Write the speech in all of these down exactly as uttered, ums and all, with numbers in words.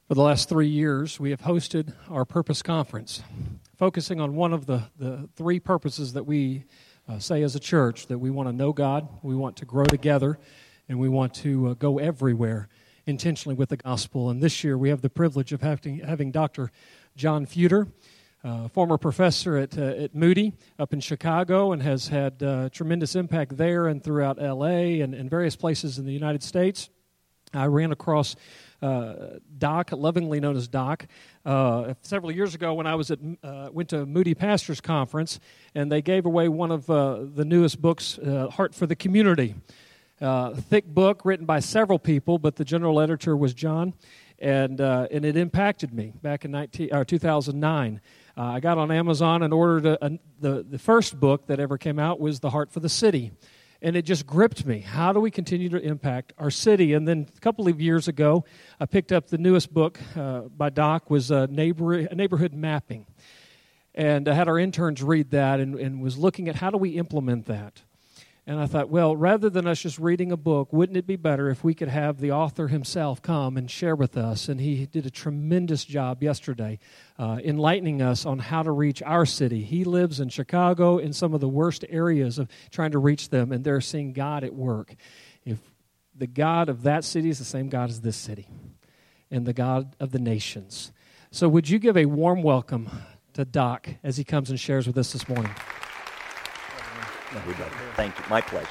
For the last three years, we have hosted our Purpose Conference, focusing on one of the, the three purposes that we uh, say as a church, that we want to know God, we want to grow together, and we want to uh, go everywhere intentionally with the gospel. And this year, we have the privilege of having, having Doctor John Feuder, uh, former professor at, uh, at Moody up in Chicago, and has had uh, tremendous impact there and throughout L A and, and various places in the United States. I ran across uh, Doc, lovingly known as Doc, uh, several years ago when I was at uh, went to Moody Pastors Conference, and they gave away one of uh, the newest books, uh, Heart for the Community. Uh, thick book written by several people, but the general editor was John, and uh, and it impacted me back in nineteen, or two thousand nine. Uh, I got on Amazon and ordered a, a, the the first book that ever came out was The Heart for the City. And it just gripped me. How do we continue to impact our city? And then a couple of years ago, I picked up the newest book uh, by Doc, was uh, neighbor, Neighborhood Mapping. And I had our interns read that and, and was looking at how do we implement that. And I thought, well, rather than us just reading a book, wouldn't it be better if we could have the author himself come and share with us? And he did a tremendous job yesterday uh, enlightening us on how to reach our city. He lives in Chicago in some of the worst areas of trying to reach them, and they're seeing God at work. If the God of that city is the same God as this city and the God of the nations. So would you give a warm welcome to Doc as he comes and shares with us this morning? Thank you. My pleasure.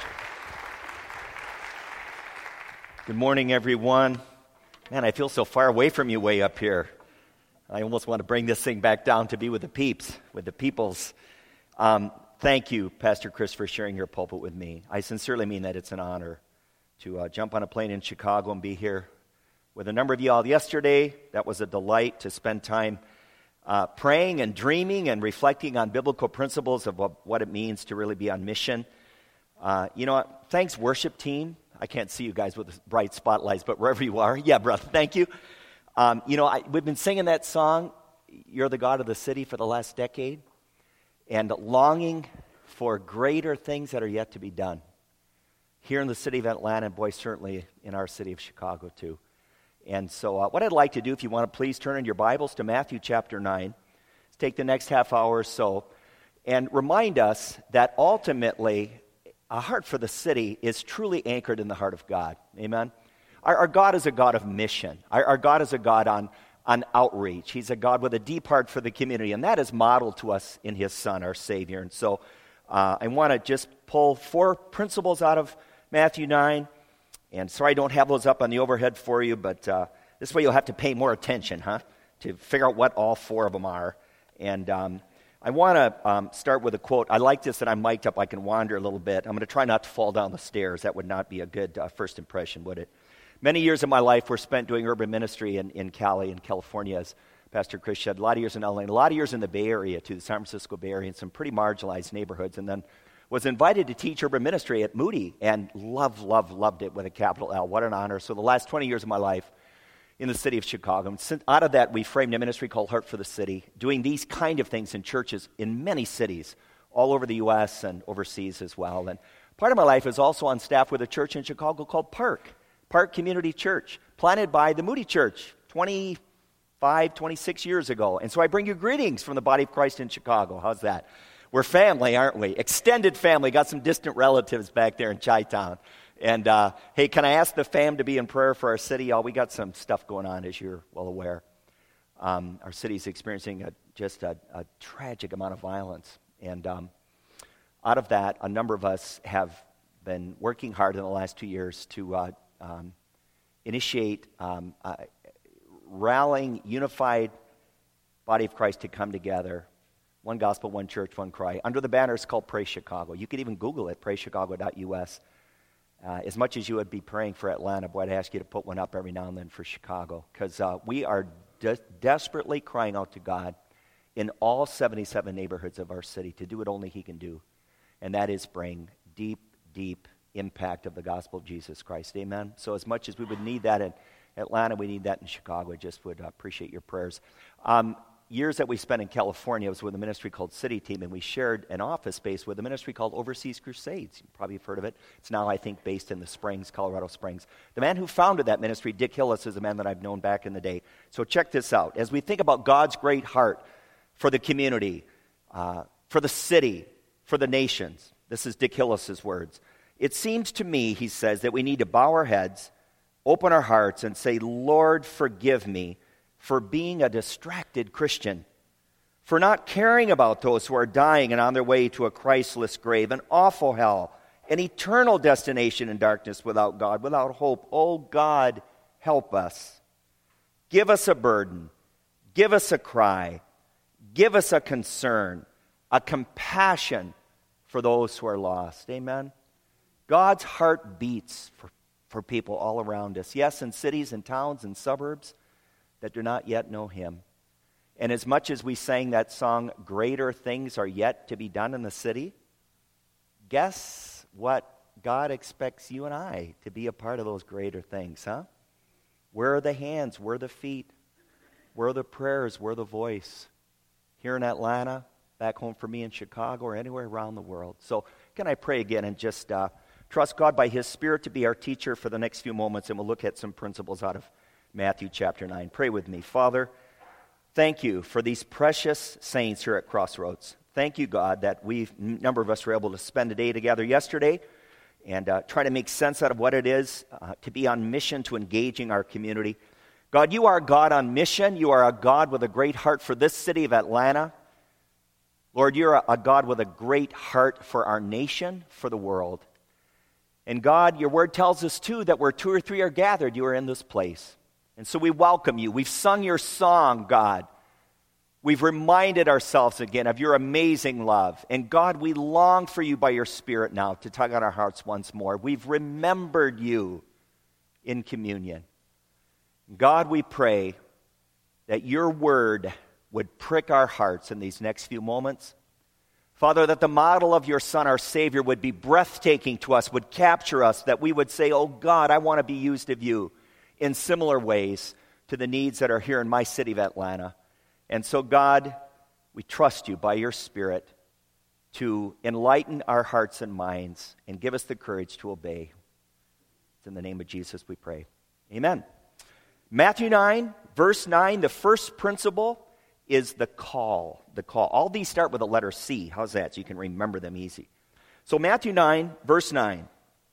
Good morning, everyone. Man, I feel so far away from you way up here. I almost want to bring this thing back down to be with the peeps, with the peoples. Um, thank you, Pastor Chris, for sharing your pulpit with me. I sincerely mean that. It's an honor to uh, jump on a plane in Chicago and be here with a number of you all yesterday. That was a delight to spend time Uh, praying and dreaming and reflecting on biblical principles of what, what it means to really be on mission. Uh, you know, thanks, worship team. I can't see you guys with the bright spotlights, but wherever you are, yeah, brother, thank you. Um, you know, I, we've been singing that song, You're the God of the City, for the last decade, and longing for greater things that are yet to be done. Here in the city of Atlanta, and boy, certainly in our city of Chicago, too. And so uh, what I'd like to do, if you want to please turn in your Bibles to Matthew chapter nine. Let's take the next half hour or so and remind us that ultimately a heart for the city is truly anchored in the heart of God. Amen? Our, our God is a God of mission. Our, our God is a God on, on outreach. He's a God with a deep heart for the community, and that is modeled to us in His Son, our Savior. And so uh, I want to just pull four principles out of Matthew nine. And sorry I don't have those up on the overhead for you, but uh, this way you'll have to pay more attention, huh, to figure out what all four of them are. And um, I want to um, start with a quote. I like this that I'm mic'd up. I can wander a little bit. I'm going to try not to fall down the stairs. That would not be a good uh, first impression, would it? Many years of my life were spent doing urban ministry in, in Cali, in California, as Pastor Chris said. A lot of years in L A, and a lot of years in the Bay Area, too, the San Francisco Bay Area, and some pretty marginalized neighborhoods. And then was invited to teach urban ministry at Moody, and loved, loved, loved it with a capital L. What an honor. So the last twenty years of my life in the city of Chicago. And since, out of that, we framed a ministry called Heart for the City, doing these kind of things in churches in many cities, all over the U S and overseas as well. And part of my life is also on staff with a church in Chicago called Park, Park Community Church, planted by the Moody Church twenty-five, twenty-six years ago. And so I bring you greetings from the body of Christ in Chicago. How's that? We're family, aren't we? Extended family. Got some distant relatives back there in Chi-Town. And, uh, hey, can I ask the fam to be in prayer for our city? Oh, we got some stuff going on, as you're well aware. Um, our city's experiencing a, just a, a tragic amount of violence. And um, out of that, a number of us have been working hard in the last two years to uh, um, initiate um, uh, rallying, unified body of Christ to come together. One gospel, one church, one cry. Under the banner, it's called Pray Chicago. You could even Google it, pray chicago dot U S. Uh, as much as you would be praying for Atlanta, boy, I'd ask you to put one up every now and then for Chicago. Because uh, we are de- desperately crying out to God in all seventy-seven neighborhoods of our city to do what only He can do. And that is bring deep, deep impact of the gospel of Jesus Christ. Amen? So as much as we would need that in Atlanta, we need that in Chicago. I just would uh, appreciate your prayers. Um, years that we spent in California, I was with a ministry called City Team, and we shared an office space with a ministry called Overseas Crusades. You probably have heard of it. It's now, I think, based in the Springs, Colorado Springs. The man who founded that ministry, Dick Hillis, is a man that I've known back in the day. So check this out. As we think about God's great heart for the community, uh, for the city, for the nations, this is Dick Hillis' words. It seems to me, he says, that we need to bow our heads, open our hearts, and say, Lord, forgive me for being a distracted Christian, for not caring about those who are dying and on their way to a Christless grave, an awful hell, an eternal destination in darkness without God, without hope. Oh God, help us. Give us a burden. Give us a cry. Give us a concern, a compassion for those who are lost. Amen? God's heart beats for, for people all around us. Yes, in cities and towns and suburbs that do not yet know Him. And as much as we sang that song, greater things are yet to be done in the city, guess what? God expects you and I to be a part of those greater things, huh? Where are the hands? Where are the feet? Where are the prayers? Where are the voice? Here in Atlanta, back home for me in Chicago, or anywhere around the world. So can I pray again and just uh, trust God by His Spirit to be our teacher for the next few moments, and we'll look at some principles out of Matthew chapter nine. Pray with me. Father, thank you for these precious saints here at Crossroads. Thank you, God, that we, a number of us were able to spend a day together yesterday and uh, try to make sense out of what it is uh, to be on mission to engaging our community. God, you are God on mission. You are a God with a great heart for this city of Atlanta. Lord, you're a, a God with a great heart for our nation, for the world. And God, your word tells us, too, that where two or three are gathered, you are in this place. And so we welcome you. We've sung your song, God. We've reminded ourselves again of your amazing love. And God, we long for you by your Spirit now to tug on our hearts once more. We've remembered you in communion. God, we pray that your word would prick our hearts in these next few moments. Father, that the model of your Son, our Savior, would be breathtaking to us, would capture us, that we would say, oh God, I want to be used of you in similar ways to the needs that are here in my city of Atlanta. And so, God, we trust you by your Spirit to enlighten our hearts and minds and give us the courage to obey. It's in the name of Jesus we pray. Amen. Matthew nine, verse nine, the first principle is the call. The call. All these start with the letter C. How's that? So you can remember them easy. So Matthew nine, verse nine.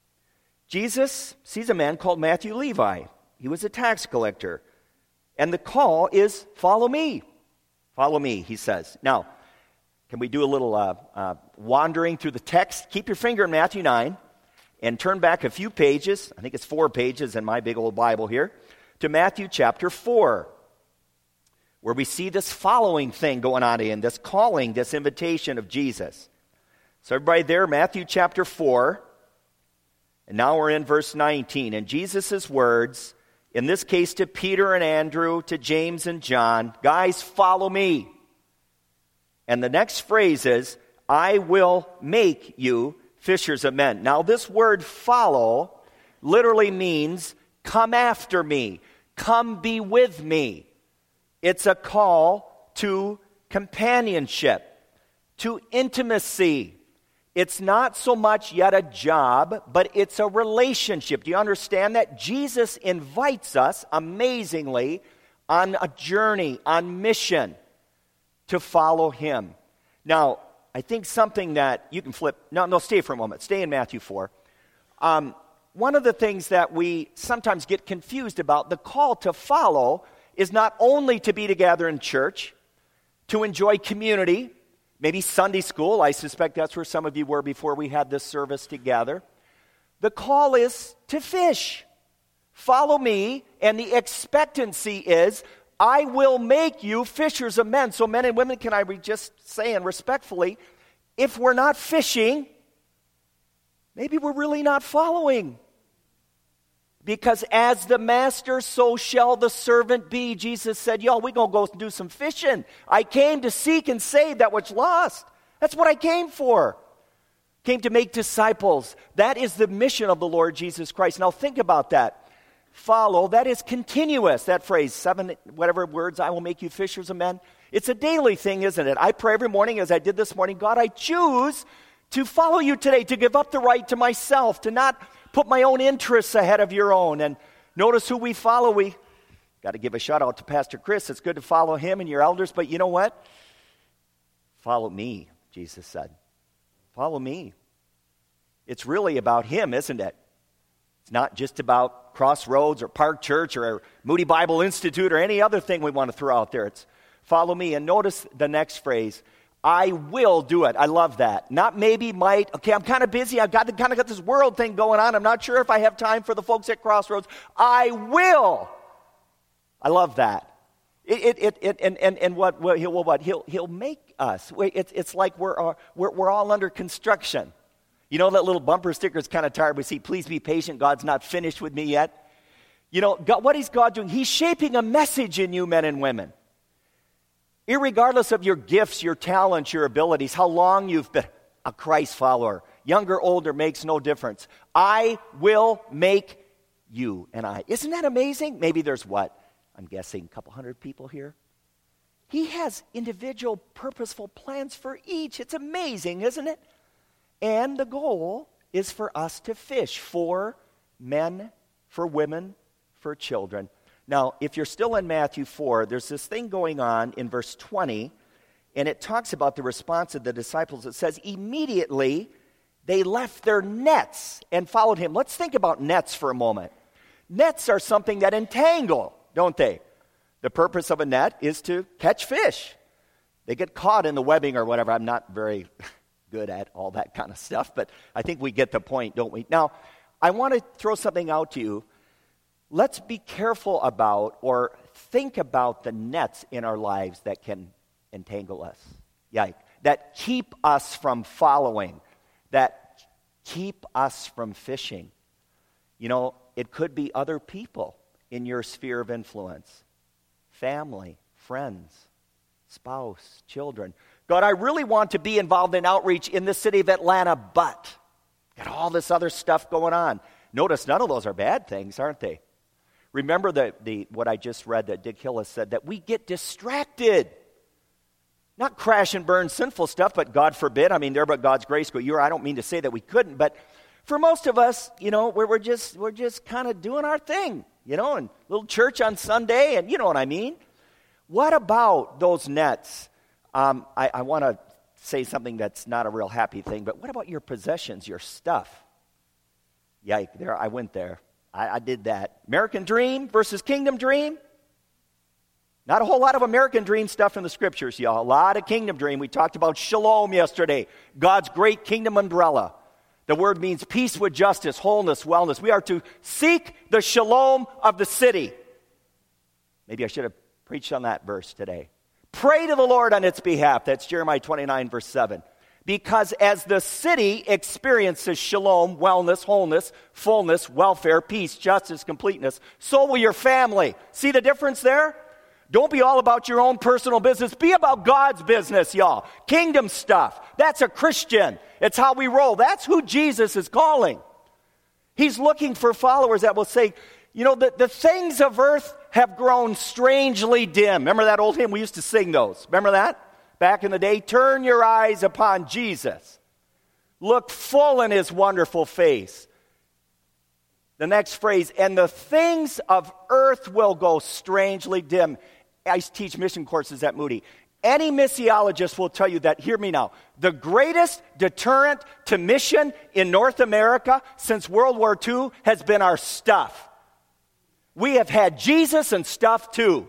Jesus sees a man called Matthew Levi. He was a tax collector. And the call is, follow me. Follow me, he says. Now, can we do a little uh, uh, wandering through the text? Keep your finger in Matthew nine and turn back a few pages. I think it's four pages in my big old Bible here. To Matthew chapter four, where we see this following thing going on in, this calling, this invitation of Jesus. So everybody there, Matthew chapter four. And now we're in verse nineteen. And Jesus' words, in this case to Peter and Andrew, to James and John, guys, follow me. And the next phrase is, I will make you fishers of men. Now this word follow literally means come after me. Come be with me. It's a call to companionship, to intimacy. It's not so much yet a job, but it's a relationship. Do you understand that? Jesus invites us, amazingly, on a journey, on mission, to follow him. Now, I think something that you can flip, no, no, stay for a moment. Stay in Matthew four. Um, one of the things that we sometimes get confused about, the call to follow is not only to be together in church, to enjoy community, maybe Sunday school. I suspect that's where some of you were before we had this service together. The call is to fish. Follow me, and the expectancy is, I will make you fishers of men. So men and women, can I be just saying respectfully, if we're not fishing, maybe we're really not following. Because as the master, so shall the servant be. Jesus said, yo, we're going to go do some fishing. I came to seek and save that which lost. That's what I came for. Came to make disciples. That is the mission of the Lord Jesus Christ. Now think about that. Follow, that is continuous. That phrase, seven, whatever words, I will make you fishers of men. It's a daily thing, isn't it? I pray every morning, as I did this morning, God, I choose to follow you today, to give up the right to myself, to not put my own interests ahead of your own. And notice who we follow. We got to give a shout out to Pastor Chris. It's good to follow him and your elders, but you know what? Follow me, Jesus said. Follow me. It's really about him, isn't it? It's not just about Crossroads or Park Church or Moody Bible Institute or any other thing we want to throw out there. It's follow me. And notice the next phrase, I will do it. I love that. Not maybe, might. Okay, I'm kind of busy. I've got kind of got this world thing going on. I'm not sure if I have time for the folks at Crossroads. I will. I love that. It, it, it, and, and, and what, what, he'll, what he'll, he'll make us. It's, it's like we're, uh, we're, we're all under construction. You know that little bumper sticker is kind of tired. We see, please be patient. God's not finished with me yet. You know, God, what is God doing? He's shaping a message in you, men and women. Irregardless of your gifts, your talents, your abilities, how long you've been a Christ follower, younger, older, makes no difference. I will make you and I. Isn't that amazing? Maybe there's what? I'm guessing a couple hundred people here. He has individual, purposeful plans for each. It's amazing, isn't it? And the goal is for us to fish for men, for women, for children. Now, if you're still in Matthew four, there's this thing going on in verse twenty, and it talks about the response of the disciples. It says, immediately they left their nets and followed him. Let's think about nets for a moment. Nets are something that entangle, don't they? The purpose of a net is to catch fish. They get caught in the webbing or whatever. I'm not very good at all that kind of stuff, but I think we get the point, don't we? Now, I want to throw something out to you. Let's be careful about or think about the nets in our lives that can entangle us. Yeah, that keep us from following, that keep us from fishing. You know, it could be other people in your sphere of influence. Family, friends, spouse, children. God, I really want to be involved in outreach in the city of Atlanta, but got all this other stuff going on. Notice none of those are bad things, aren't they? Remember the, the what I just read that Dick Hillis said, that we get distracted. Not crash and burn sinful stuff, but God forbid. I mean, there but God's grace go. You're, I don't mean to say that we couldn't, but for most of us, you know, we're, we're just we're just kind of doing our thing, you know, and little church on Sunday, and you know what I mean. What about those nets? Um, I, I want to say something that's not a real happy thing, but what about your possessions, your stuff? Yike, there, I went there. I, I did that. American dream versus kingdom dream. Not a whole lot of American dream stuff in the scriptures, y'all. A lot of kingdom dream. We talked about shalom yesterday, God's great kingdom umbrella. The word means peace with justice, wholeness, wellness. We are to seek the shalom of the city. Maybe I should have preached on that verse today. Pray to the Lord on its behalf. That's Jeremiah twenty-nine, verse seven. Because as the city experiences shalom, wellness, wholeness, fullness, welfare, peace, justice, completeness, so will your family. See the difference there? Don't be all about your own personal business. Be about God's business, y'all. Kingdom stuff. That's a Christian. It's how we roll. That's who Jesus is calling. He's looking for followers that will say, you know, the, the things of earth have grown strangely dim. Remember that old hymn? We used to sing those. Remember that? Back in the day, turn your eyes upon Jesus. Look full in his wonderful face. The next phrase, and the things of earth will go strangely dim. I teach mission courses at Moody. Any missiologist will tell you that, hear me now, the greatest deterrent to mission in North America since World War Two has been our stuff. We have had Jesus and stuff too.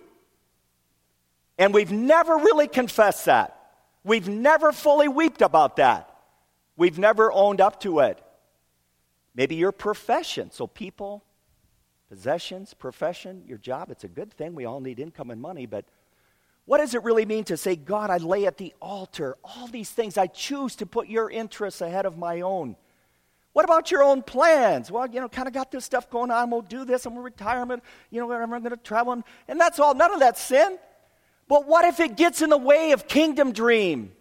And we've never really confessed that. We've never fully wept about that. We've never owned up to it. Maybe your profession. So people, possessions, profession, your job, it's a good thing. We all need income and money. But what does it really mean to say, God, I lay at the altar all these things. I choose to put your interests ahead of my own. What about your own plans? Well, you know, kind of got this stuff going on. We'll do this. I'm going to retirement. You know, I'm going to travel. And that's all. None of that's sin. But what if it gets in the way of kingdom dream?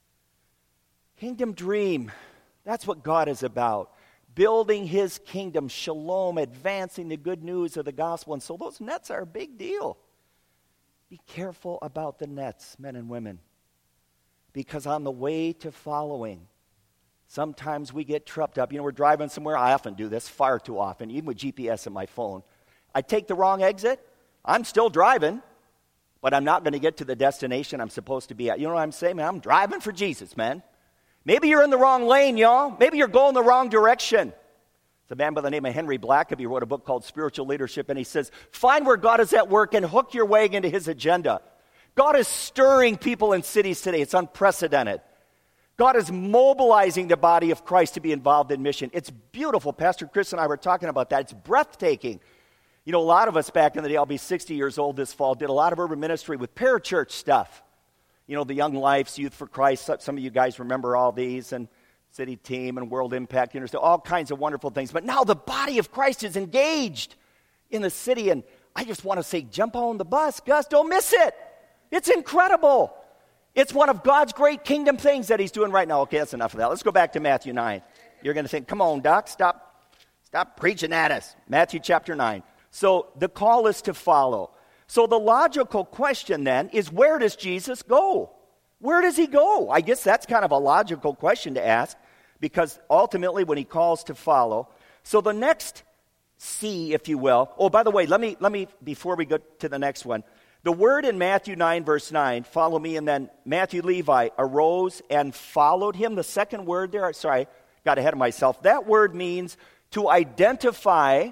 Kingdom dream. That's what God is about. Building his kingdom, shalom, advancing the good news of the gospel. And so those nets are a big deal. Be careful about the nets, men and women. Because on the way to following, sometimes we get tripped up. You know, we're driving somewhere. I often do this far too often, even with G P S in my phone. I take the wrong exit. I'm still driving, but I'm not going to get to the destination I'm supposed to be at. You know what I'm saying, man? I'm driving for Jesus, man. Maybe you're in the wrong lane, y'all. Maybe you're going the wrong direction. It's a man by the name of Henry Blackaby. He wrote a book called Spiritual Leadership, and he says, find where God is at work and hook your way into his agenda. God is stirring people in cities today. It's unprecedented. God is mobilizing the body of Christ to be involved in mission. It's beautiful. Pastor Chris and I were talking about that. It's breathtaking. You know, a lot of us back in the day, I'll be sixty years old this fall, did a lot of urban ministry with parachurch stuff. You know, the Young Lifes, Youth for Christ. Some of you guys remember all these, and City Team and World Impact, you know, all kinds of wonderful things. But now the body of Christ is engaged in the city, and I just want to say, jump on the bus. Gus, don't miss it. It's incredible. It's one of God's great kingdom things that he's doing right now. Okay, that's enough of that. Let's go back to Matthew nine. You're going to think, come on, Doc, stop, stop preaching at us. Matthew chapter nine. So the call is to follow. So the logical question then is, where does Jesus go? Where does he go? I guess that's kind of a logical question to ask, because ultimately when he calls to follow. So the next C, if you will. Oh, by the way, let me, let me before we go to the next one, the word in Matthew nine, verse nine, follow me, and then Matthew Levi arose and followed him. The second word there, sorry, got ahead of myself. That word means to identify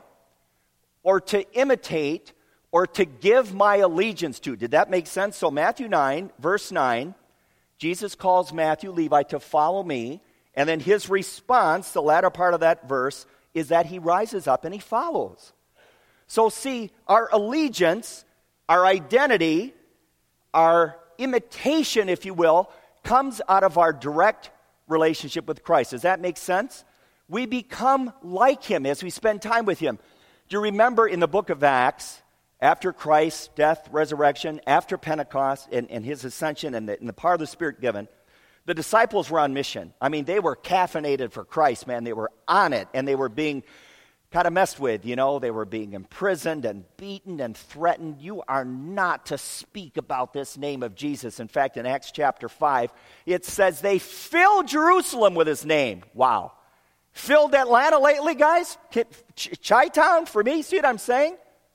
or to imitate or to give my allegiance to. Did that make sense? So Matthew nine, verse nine, Jesus calls Matthew Levi to follow me, and then his response, the latter part of that verse, is that he rises up and he follows. So see, our allegiance, our identity, our imitation, if you will, comes out of our direct relationship with Christ. Does that make sense? We become like him as we spend time with him. Do you remember in the book of Acts, after Christ's death, resurrection, after Pentecost and, and his ascension and the, and the power of the Spirit given, the disciples were on mission. I mean, they were caffeinated for Christ, man. They were on it, and they were being kind of messed with, you know. They were being imprisoned and beaten and threatened. You are not to speak about this name of Jesus. In fact, in Acts chapter five, it says they filled Jerusalem with his name. Wow. Filled Atlanta lately, guys? Ch- Chi-town for me? See what I'm saying?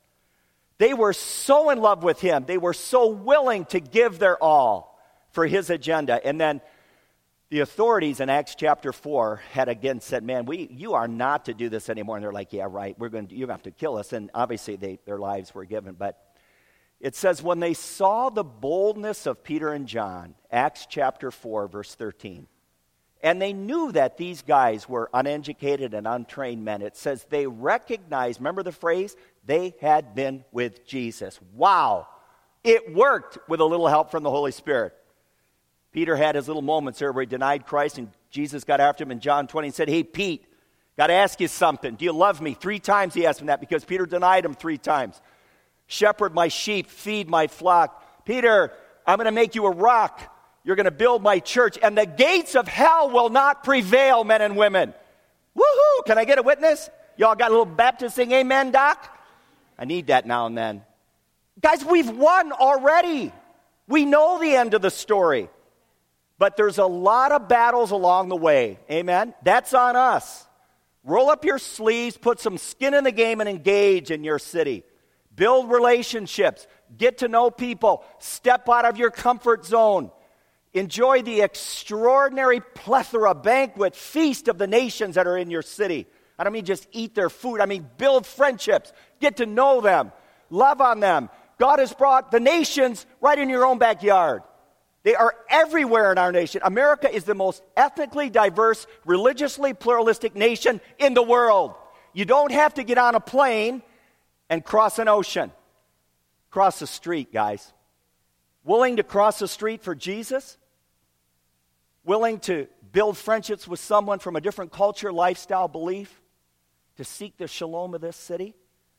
They were so in love with him. They were so willing to give their all for his agenda. And then the authorities in Acts chapter four had again said, man, we you are not to do this anymore. And they're like, yeah, right, we're going to, you have to kill us. And obviously they, their lives were given. But it says, when they saw the boldness of Peter and John, Acts chapter four, verse thirteen, and they knew that these guys were uneducated and untrained men, it says they recognized, remember the phrase? They had been with Jesus. Wow. It worked with a little help from the Holy Spirit. Peter had his little moments there where he denied Christ, and Jesus got after him in John twenty and said, hey, Pete, got to ask you something. Do you love me? Three times he asked him that because Peter denied him three times. Shepherd my sheep, feed my flock. Peter, I'm going to make you a rock. You're going to build my church, and the gates of hell will not prevail, men and women. Woohoo! Can I get a witness? Y'all got a little Baptist saying amen, Doc? I need that now and then. Guys, we've won already. We know the end of the story. But there's a lot of battles along the way. Amen? That's on us. Roll up your sleeves, put some skin in the game, and engage in your city. Build relationships. Get to know people. Step out of your comfort zone. Enjoy the extraordinary plethora, banquet, feast of the nations that are in your city. I don't mean just eat their food. I mean build friendships. Get to know them. Love on them. God has brought the nations right in your own backyard. They are everywhere in our nation. America is the most ethnically diverse, religiously pluralistic nation in the world. You don't have to get on a plane and cross an ocean. Cross the street, guys. Willing to cross the street for Jesus? Willing to build friendships with someone from a different culture, lifestyle, belief? To seek the shalom of this city?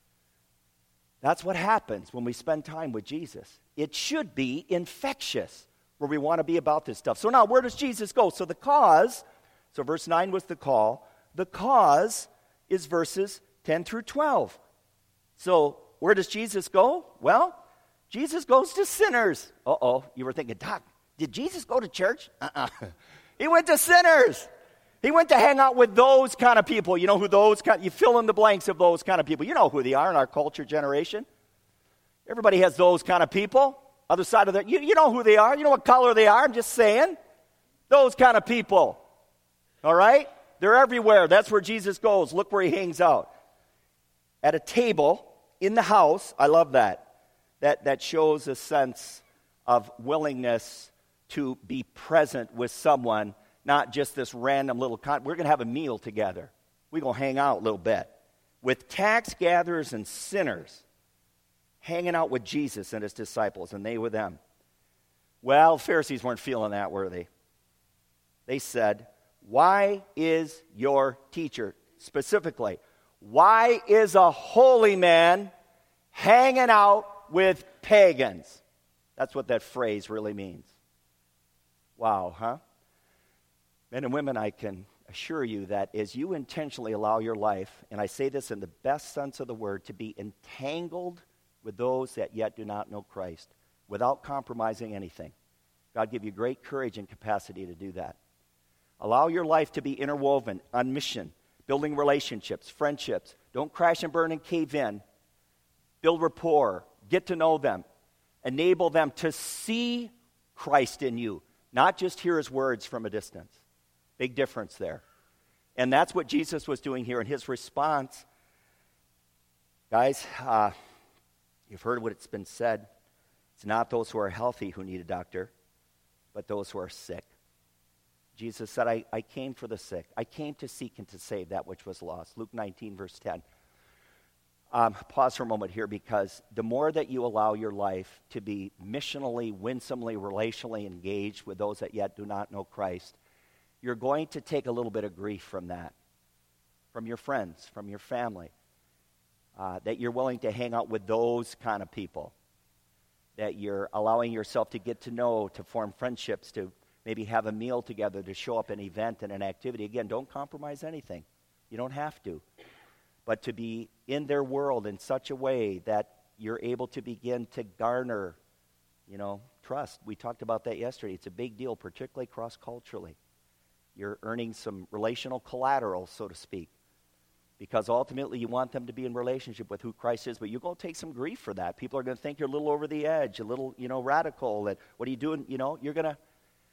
That's what happens when we spend time with Jesus. It should be infectious where we want to be about this stuff. So now, where does Jesus go? So the cause, so verse nine was the call. The cause is verses ten through twelve. So where does Jesus go? Well, Jesus goes to sinners. Uh-oh, you were thinking, Doc, did Jesus go to church? Uh-uh. He went to sinners. He went to hang out with those kind of people. You know who those kind, you fill in the blanks of those kind of people. You know who they are in our culture generation. Everybody has those kind of people. Other side of the, you, you know who they are. You know what color they are. I'm just saying. Those kind of people. All right? They're everywhere. That's where Jesus goes. Look where he hangs out. At a table in the house. I love that. That, that shows a sense of willingness to be present with someone. Not just this random little, con- we're going to have a meal together. We're going to hang out a little bit. With tax gatherers and sinners, hanging out with Jesus and his disciples, and they with them. Well, Pharisees weren't feeling that, were they? They said, why is your teacher, specifically, why is a holy man hanging out with pagans? That's what that phrase really means. Wow, huh? Men and women, I can assure you that as you intentionally allow your life, and I say this in the best sense of the word, to be entangled with those that yet do not know Christ, without compromising anything, God give you great courage and capacity to do that. Allow your life to be interwoven on mission, building relationships, friendships. Don't crash and burn and cave in. Build rapport. Get to know them. Enable them to see Christ in you, not just hear his words from a distance. Big difference there. And that's what Jesus was doing here in his response. Guys, uh, you've heard what it's been said. It's not those who are healthy who need a doctor, but those who are sick. Jesus said, I, I came for the sick. I came to seek and to save that which was lost. Luke nineteen, verse ten. Um, pause for a moment here, because the more that you allow your life to be missionally, winsomely, relationally engaged with those that yet do not know Christ, you're going to take a little bit of grief from that, from your friends, from your family, uh, that you're willing to hang out with those kind of people, that you're allowing yourself to get to know, to form friendships, to maybe have a meal together, to show up at an event and an activity. Again, don't compromise anything. You don't have to. But to be in their world in such a way that you're able to begin to garner, you know, trust. We talked about that yesterday. It's a big deal, particularly cross-culturally. You're earning some relational collateral, so to speak, because ultimately you want them to be in relationship with who Christ is, but you're going to take some grief for that. People are going to think you're a little over the edge, a little, you know, radical, that what are you doing, you know, you're going to,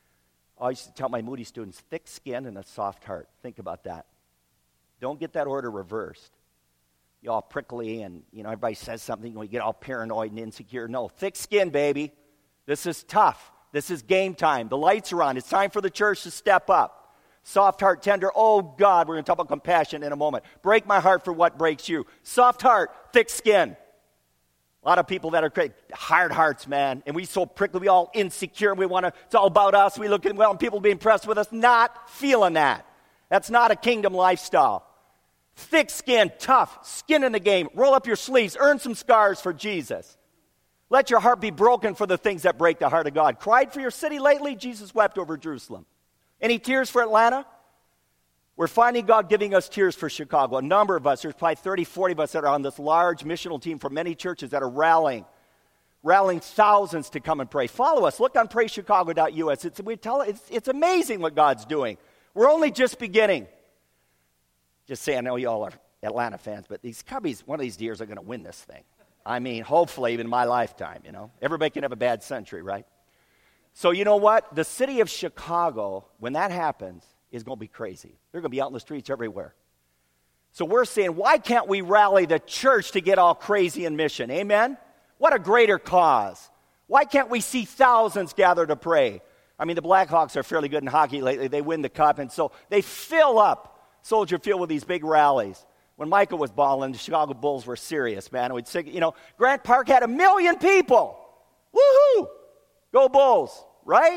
I used to tell my Moody students, thick skin and a soft heart. Think about that. Don't get that order reversed. You're all prickly and, you know, everybody says something, we get all paranoid and insecure. No, thick skin, baby. This is tough. This is game time. The lights are on. It's time for the church to step up. Soft heart, tender. Oh, God, we're going to talk about compassion in a moment. Break my heart for what breaks you. Soft heart, thick skin. A lot of people that are crazy, hard hearts, man. And we so prickly, we all insecure. We want to, it's all about us. We look at, well, and people be impressed with us. Not feeling that. That's not a kingdom lifestyle. Thick skin, tough, skin in the game. Roll up your sleeves. Earn some scars for Jesus. Let your heart be broken for the things that break the heart of God. Cried for your city lately? Jesus wept over Jerusalem. Any tears for Atlanta? We're finding God giving us tears for Chicago. A number of us, there's probably thirty, forty of us that are on this large missional team from many churches that are rallying, rallying thousands to come and pray. Follow us. Look on pray chicago dot U S. It's, we tell, it's, it's amazing what God's doing. We're only just beginning. Just say, I know you all are Atlanta fans, but these Cubbies, one of these years are going to win this thing. I mean, hopefully even in my lifetime, you know. Everybody can have a bad century, right? So you know what? The city of Chicago, when that happens, is going to be crazy. They're going to be out in the streets everywhere. So we're saying, why can't we rally the church to get all crazy in mission? Amen? What a greater cause. Why can't we see thousands gather to pray? I mean, the Blackhawks are fairly good in hockey lately. They win the cup, and so they fill up Soldier Field with these big rallies. When Michael was balling, the Chicago Bulls were serious, man. We'd sing, you know, Grant Park had a million people. Woohoo! Go Bulls, right?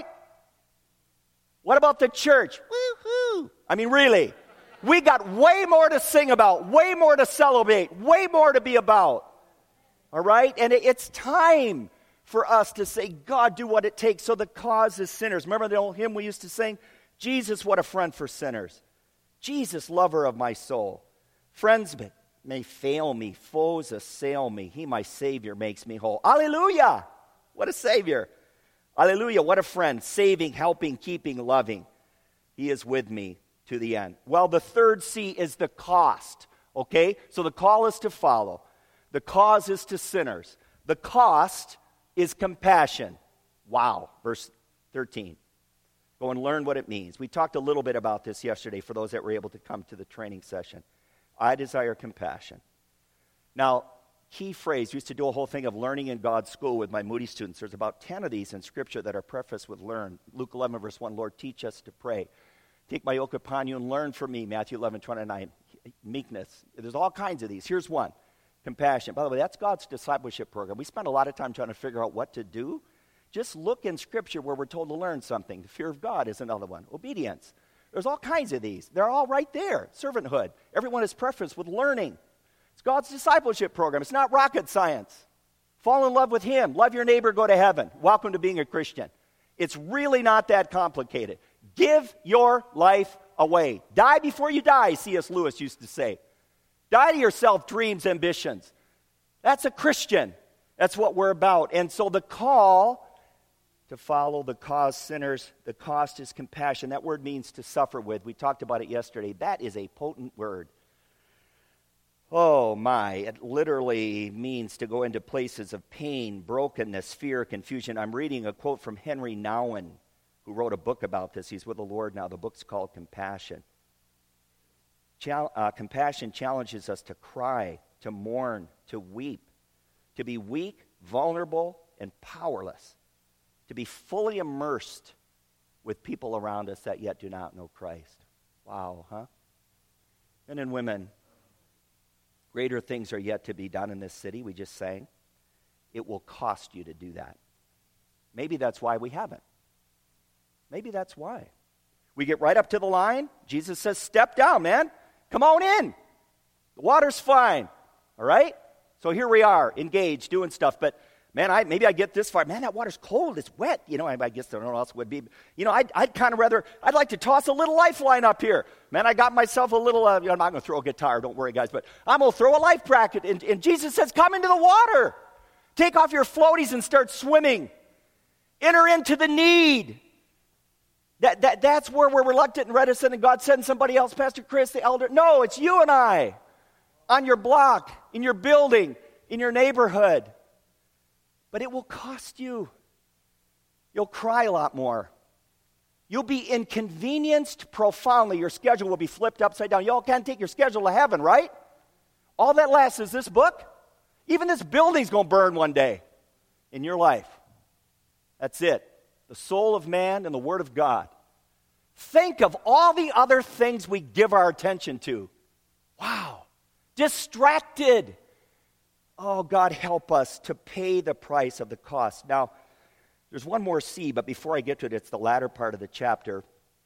What about the church? Woohoo! I mean, really, we got way more to sing about, way more to celebrate, way more to be about. All right? And it's time for us to say, God, do what it takes. So the cause is sinners. Remember the old hymn we used to sing? Jesus, what a friend for sinners. Jesus, lover of my soul. Friendsman, may fail me, foes assail me. He, my Savior, makes me whole. Hallelujah! What a Savior. Hallelujah, what a friend. Saving, helping, keeping, loving. He is with me to the end. Well, the third C is the cost. Okay? So the call is to follow. The cause is to sinners. The cost is compassion. Wow. Verse thirteen. Go and learn what it means. We talked a little bit about this yesterday for those that were able to come to the training session. I desire compassion. Now, key phrase, we used to do a whole thing of learning in God's school with my Moody students. There's about ten of these in Scripture that are prefaced with learn. Luke eleven, verse one, Lord, teach us to pray. Take my yoke upon you and learn from me, Matthew eleven, twenty-nine, meekness. There's all kinds of these. Here's one, compassion. By the way, that's God's discipleship program. We spend a lot of time trying to figure out what to do. Just look in Scripture where we're told to learn something. The fear of God is another one. Obedience. There's all kinds of these. They're all right there. Servanthood. Everyone is prefaced with learning. It's God's discipleship program. It's not rocket science. Fall in love with Him. Love your neighbor, go to heaven. Welcome to being a Christian. It's really not that complicated. Give your life away. Die before you die, C S Lewis used to say. Die to yourself, dreams, ambitions. That's a Christian. That's what we're about. And so the call to follow the cause sinners, the cost is compassion. That word means to suffer with. We talked about it yesterday. That is a potent word. Oh my, it literally means to go into places of pain, brokenness, fear, confusion. I'm reading a quote from Henry Nouwen, who wrote a book about this. He's with the Lord now. The book's called Compassion. Chal- uh, compassion challenges us to cry, to mourn, to weep, to be weak, vulnerable, and powerless, to be fully immersed with people around us that yet do not know Christ. Wow, huh? Men and women, greater things are yet to be done in this city, we just sang. It will cost you to do that. Maybe that's why we haven't. Maybe that's why. We get right up to the line. Jesus says, step down, man. Come on in. The water's fine. All right? So here we are, engaged, doing stuff. But, man, I maybe I get this far. Man, that water's cold. It's wet. You know, I, I guess I don't know what else would be. You know, I'd, I'd kind of rather, I'd like to toss a little lifeline up here. Man, I got myself a little, uh, you know, I'm not going to throw a guitar. Don't worry, guys. But I'm going to throw a life bracket. And, and Jesus says, come into the water. Take off your floaties and start swimming. Enter into the need. That, that, that's where we're reluctant and reticent, and God sends somebody else, Pastor Chris, the elder. No, it's you and I on your block, in your building, in your neighborhood. But it will cost you. You'll cry a lot more. You'll be inconvenienced profoundly. Your schedule will be flipped upside down. Y'all can't take your schedule to heaven, right? All that lasts is this book. Even this building's going to burn one day in your life. That's it. The soul of man and the Word of God. Think of all the other things we give our attention to. Wow. Distracted. Oh, God, help us to pay the price of the cost. Now, there's one more C, but before I get to it, it's the latter part of the chapter.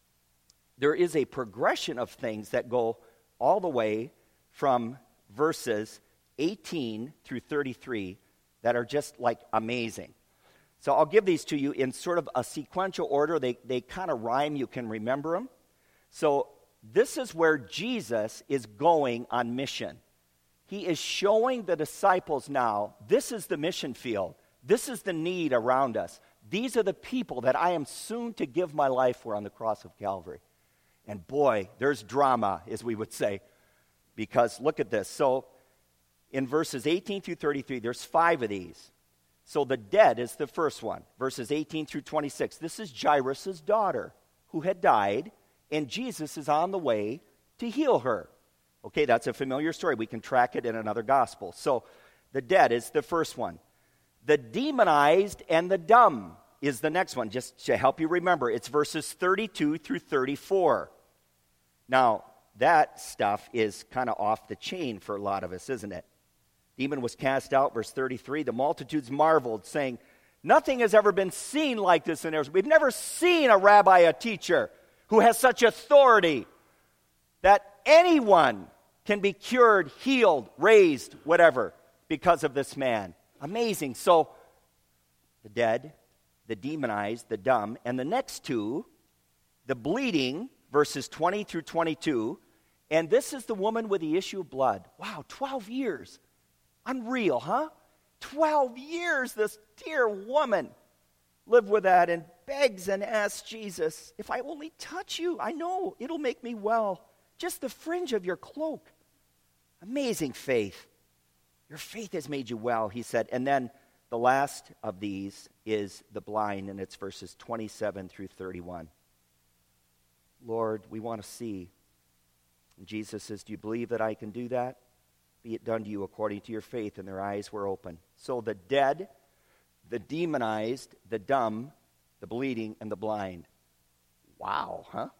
There is a progression of things that go all the way from verses eighteen through thirty-three that are just like amazing. So I'll give these to you in sort of a sequential order. They, they kind of rhyme. You can remember them. So this is where Jesus is going on mission. He is showing the disciples now, this is the mission field. This is the need around us. These are the people that I am soon to give my life for on the cross of Calvary. And boy, there's drama, as we would say, because look at this. So in verses eighteen through thirty-three, there's five of these. So the dead is the first one, verses eighteen through twenty-six. This is Jairus' daughter who had died, and Jesus is on the way to heal her. Okay, that's a familiar story. We can track it in another gospel. So the dead is the first one. The demonized and the dumb is the next one, just to help you remember. It's verses thirty-two through thirty-four. Now, that stuff is kind of off the chain for a lot of us, isn't it? Demon was cast out, verse thirty-three. The multitudes marveled, saying, nothing has ever been seen like this in Israel. We've never seen a rabbi, a teacher, who has such authority that anyone can be cured, healed, raised, whatever, because of this man. Amazing. So, the dead, the demonized, the dumb, and the next two, the bleeding, verses twenty through twenty-two, And this is the woman with the issue of blood. Wow, twelve years. Unreal, huh? twelve years this dear woman lived with that and begs and asks Jesus, if I only touch you, I know it'll make me well. Just the fringe of your cloak. Amazing faith. Your faith has made you well, he said. And then the last of these is the blind, and it's verses twenty-seven through thirty-one. Lord, we want to see. And Jesus says, do you believe that I can do that? Be it done to you according to your faith. And their eyes were open. So the dead, the demonized, the dumb, the bleeding, and the blind. Wow, huh?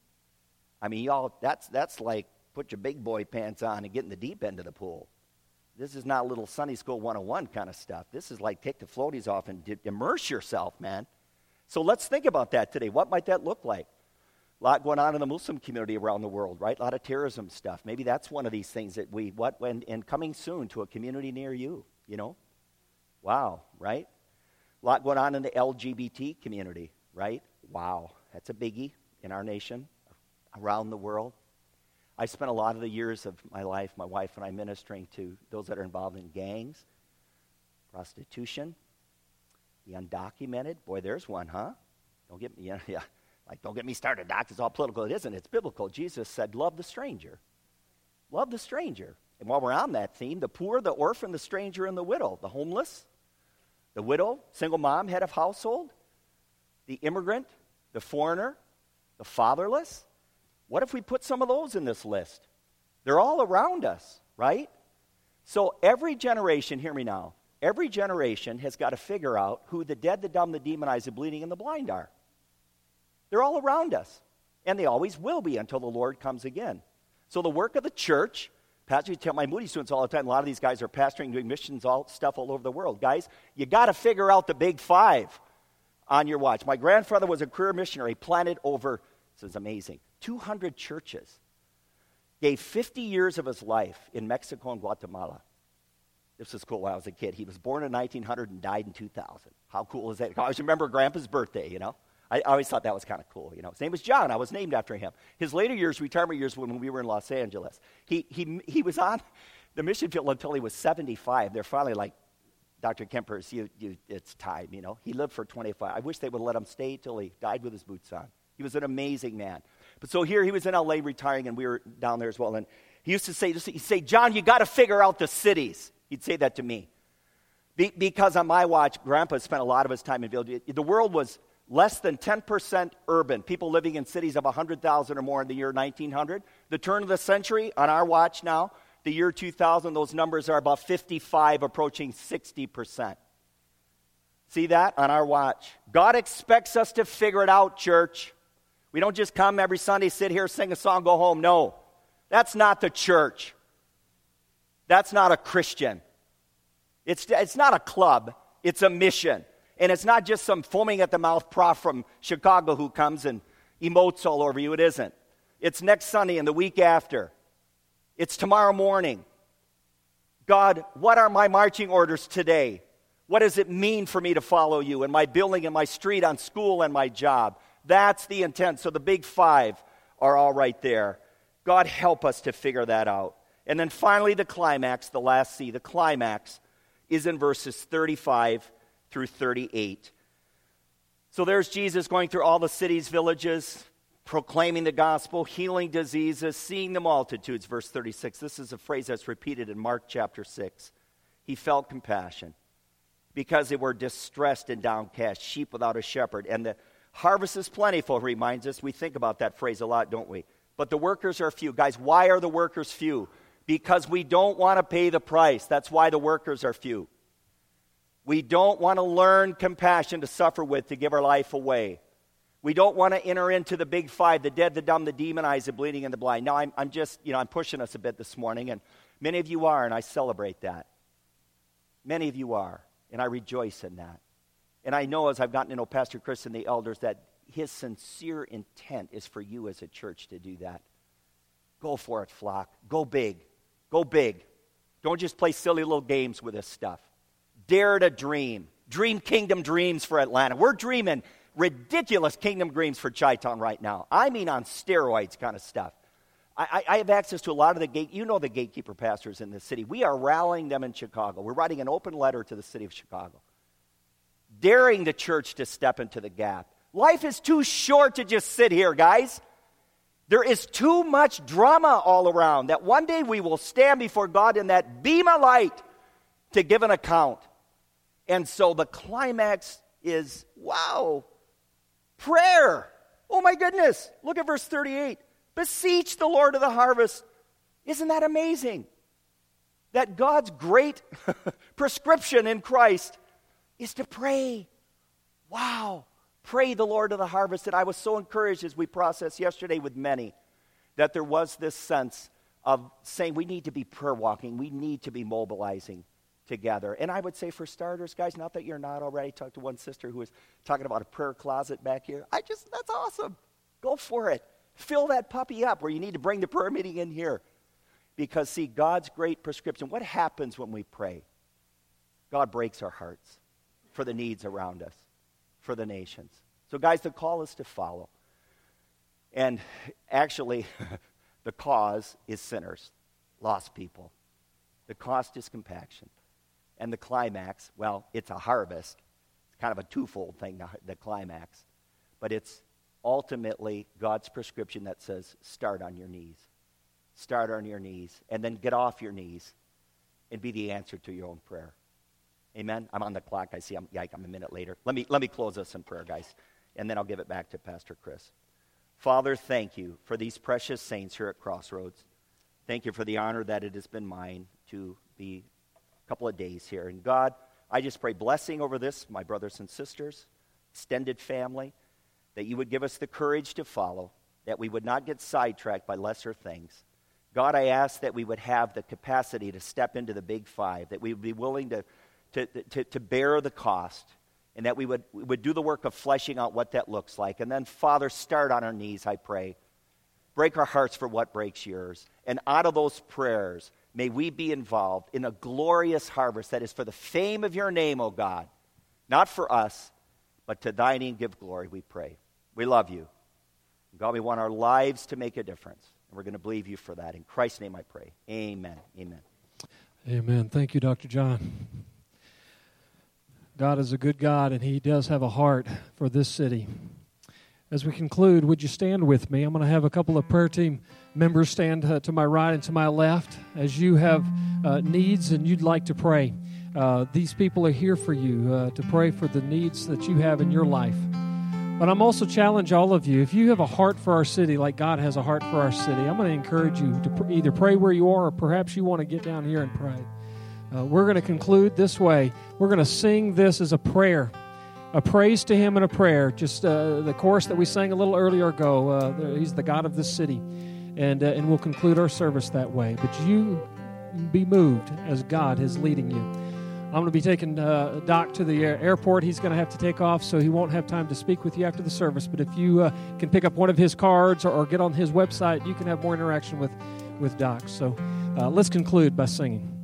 I mean, y'all, that's that's like put your big boy pants on and get in the deep end of the pool. This is not little Sunday School one oh one kind of stuff. This is like take the floaties off and immerse yourself, man. So let's think about that today. What might that look like? A lot going on in the Muslim community around the world, right? A lot of terrorism stuff. Maybe that's one of these things that we, what, when, and coming soon to a community near you, you know? Wow, right? A lot going on in the L G B T community, right? Wow, that's a biggie in our nation, around the world. I spent a lot of the years of my life, my wife and I, ministering to those that are involved in gangs, prostitution, the undocumented. Boy, there's one, huh? Don't get me, yeah, yeah. Like, don't get me started, Doc. It's all political. It isn't. It's biblical. Jesus said, love the stranger. Love the stranger. And while we're on that theme, the poor, the orphan, the stranger, and the widow, the homeless, the widow, single mom, head of household, the immigrant, the foreigner, the fatherless. What if we put some of those in this list? They're all around us, right? So every generation, hear me now, every generation has got to figure out who the dead, the dumb, the demonized, the bleeding, and the blind are. They're all around us, and they always will be until the Lord comes again. So the work of the church, Pastor, you tell my Moody students all the time, a lot of these guys are pastoring, doing missions, all stuff all over the world. Guys, you got to figure out the big five on your watch. My grandfather was a career missionary, planted over, this is amazing, two hundred churches. Gave fifty years of his life in Mexico and Guatemala. This was cool when I was a kid. He was born in nineteen hundred and died in two thousand. How cool is that? I always remember Grandpa's birthday, you know. I always thought that was kind of cool, you know. His name was John. I was named after him. His later years, retirement years, when we were in Los Angeles, he he he was on the mission field until he was seventy-five. They're finally like, Doctor Kempers, you, you, it's time, you know. He lived for twenty-five. I wish they would let him stay till he died with his boots on. He was an amazing man. But so here he was in L A retiring, and we were down there as well. And he used to say, he'd say, John, you got to figure out the cities. He'd say that to me. Be, because on my watch, Grandpa spent a lot of his time in village. The world was less than ten percent urban, people living in cities of one hundred thousand or more in the year nineteen hundred. The turn of the century, on our watch now, the year two thousand, those numbers are about fifty-five, approaching sixty percent. See that on our watch? God expects us to figure it out, church. We don't just come every Sunday, sit here, sing a song, go home. No, that's not the church. That's not a Christian. It's, it's not a club. It's a mission. And it's not just some foaming at the mouth prof from Chicago who comes and emotes all over you. It isn't. It's next Sunday and the week after. It's tomorrow morning. God, what are my marching orders today? What does it mean for me to follow you in my building, in my street, on school, and my job? That's the intent. So the big five are all right there. God, help us to figure that out. And then finally the climax, the last C, the climax is in verses thirty-five through thirty-eight. So there's Jesus going through all the cities, villages, proclaiming the gospel, healing diseases, seeing the multitudes. Verse thirty-six, this is a phrase that's repeated in Mark chapter six. He felt compassion because they were distressed and downcast, sheep without a shepherd. And the harvest is plentiful, reminds us. We think about that phrase a lot, don't we? But the workers are few. Guys, why are the workers few? Because we don't want to pay the price. That's why the workers are few. We don't want to learn compassion to suffer with, to give our life away. We don't want to enter into the big five, the dead, the dumb, the demonized, the bleeding, and the blind. Now, I'm, I'm just, you know, I'm pushing us a bit this morning, and many of you are, and I celebrate that. Many of you are, and I rejoice in that. And I know as I've gotten to know Pastor Chris and the elders that his sincere intent is for you as a church to do that. Go for it, flock. Go big. Go big. Don't just play silly little games with this stuff. Dare to dream. Dream kingdom dreams for Atlanta. We're dreaming ridiculous kingdom dreams for Chi-Town right now. I mean on steroids kind of stuff. I, I have access to a lot of the gate. You know the gatekeeper pastors in this city. We are rallying them in Chicago. We're writing an open letter to the city of Chicago, daring the church to step into the gap. Life is too short to just sit here, guys. There is too much drama all around that one day we will stand before God in that beam of light to give an account. And so the climax is, wow, prayer. Oh my goodness. Look at verse thirty-eight. Beseech the Lord of the harvest. Isn't that amazing? That God's great prescription in Christ is to pray. Wow. Pray the Lord of the harvest. And I was so encouraged as we processed yesterday with many that there was this sense of saying we need to be prayer walking. We need to be mobilizing together. And I would say for starters, guys, not that you're not already. I talked to one sister who was talking about a prayer closet back here. I just, that's awesome. Go for it. Fill that puppy up where you need to bring the prayer meeting in here. Because, see, God's great prescription, what happens when we pray? God breaks our hearts for the needs around us, for the nations. So, guys, the call is to follow. And actually, the cause is sinners, lost people. The cost is compaction. And the climax, well, it's a harvest. It's kind of a twofold thing, the climax. But it's ultimately God's prescription that says, start on your knees. Start on your knees. And then get off your knees and be the answer to your own prayer. Amen? I'm on the clock. I see I'm, yeah, I'm a minute later. Let me, let me close us in prayer, guys. And then I'll give it back to Pastor Chris. Father, thank you for these precious saints here at Crossroads. Thank you for the honor that it has been mine to be a couple of days here. And God, I just pray blessing over this, my brothers and sisters, extended family, that you would give us the courage to follow, that we would not get sidetracked by lesser things. God, I ask that we would have the capacity to step into the big five, that we would be willing to, to, to, to bear the cost, and that we would, we would do the work of fleshing out what that looks like. And then, Father, start on our knees, I pray. Break our hearts for what breaks yours. And out of those prayers, may we be involved in a glorious harvest that is for the fame of your name, O God. Not for us, but to thy name give glory, we pray. We love you. God, we want our lives to make a difference. And we're going to believe you for that. In Christ's name I pray. Amen. Amen. Amen. Thank you, Doctor John. God is a good God, and he does have a heart for this city. As we conclude, would you stand with me? I'm going to have a couple of prayer team members stand uh, to my right and to my left. As you have uh, needs and you'd like to pray, uh, these people are here for you uh, to pray for the needs that you have in your life. But I'm also challenge all of you, if you have a heart for our city like God has a heart for our city, I'm going to encourage you to pr- either pray where you are or perhaps you want to get down here and pray. Uh, we're going to conclude this way. We're going to sing this as a prayer, a praise to him and a prayer. Just uh, the chorus that we sang a little earlier ago, uh, he's the God of this city. And, uh, and we'll conclude our service that way. But you be moved as God is leading you. I'm going to be taking uh, Doc to the airport. He's going to have to take off, so he won't have time to speak with you after the service. But if you uh, can pick up one of his cards or, or get on his website, you can have more interaction with, with Doc. So uh, let's conclude by singing.